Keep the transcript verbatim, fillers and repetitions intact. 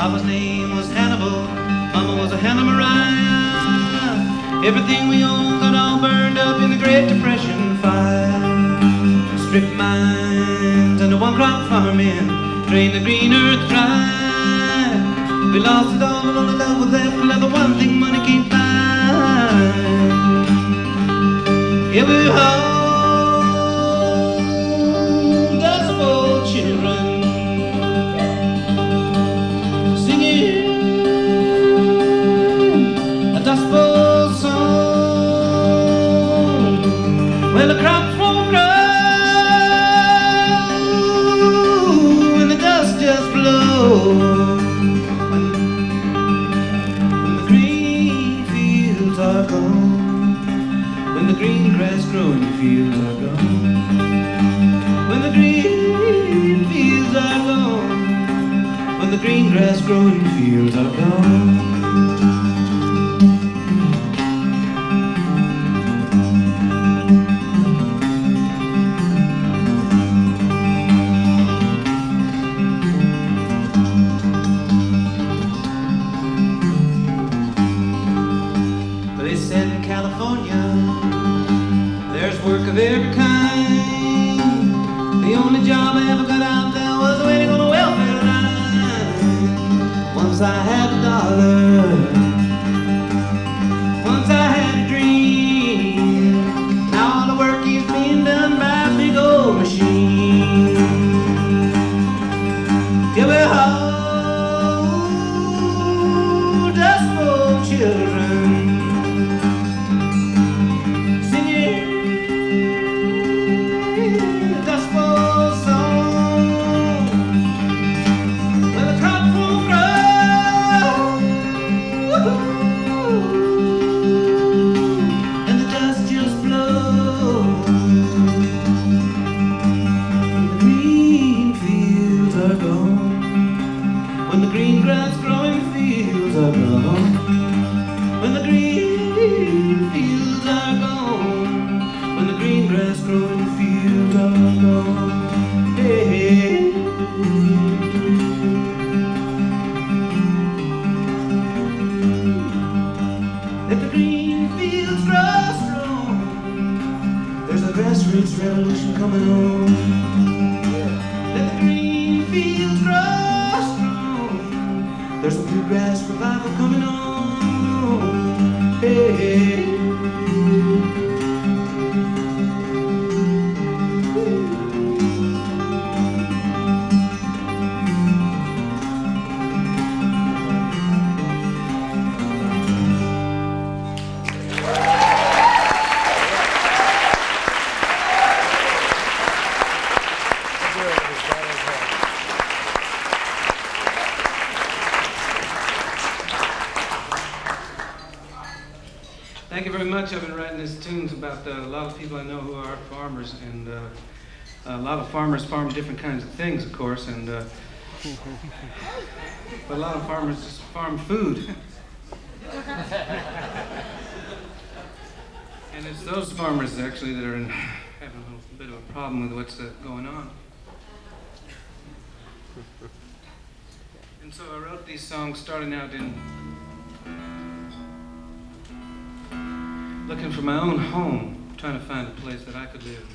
Papa's name was Hannibal, Mama was a Hannah Mariah. Everything we owned got all burned up in the Great Depression fire. Strip mines and a one-crop farming, drain the green earth dry. We lost it all, but only love was left. Love the one thing money can't buy. Yeah, we hold us for children, a gospel song. Well, the crops won't grow and the dust just blows. When, when the green fields are gone, when the green grass growing fields are gone, when the green fields are gone, when the green grass growing fields are gone. They said in California there's work of every kind. The only job I ever got out there was waiting on a welfare line. Once I had a dollar, once I had a dream. Now all the work is being done by a big old machine. Yeah, we're all dustbowl children, when the green grass growing fields are gone, when the green fields are gone, when the green grass growing fields are gone. Hey, hey. Let the green fields grow strong. There's a grassroots revolution coming on. Let the green fields grow. There's a bluegrass revival coming on. Hey, hey. Thank you very much. I've been writing these tunes about uh, a lot of people I know who are farmers, and uh, a lot of farmers farm different kinds of things, of course, and uh, but a lot of farmers just farm food. And it's those farmers actually that are in, having a little bit of a problem with what's uh, going on. And so I wrote these songs starting out in looking for my own home, trying to find a place that I could live.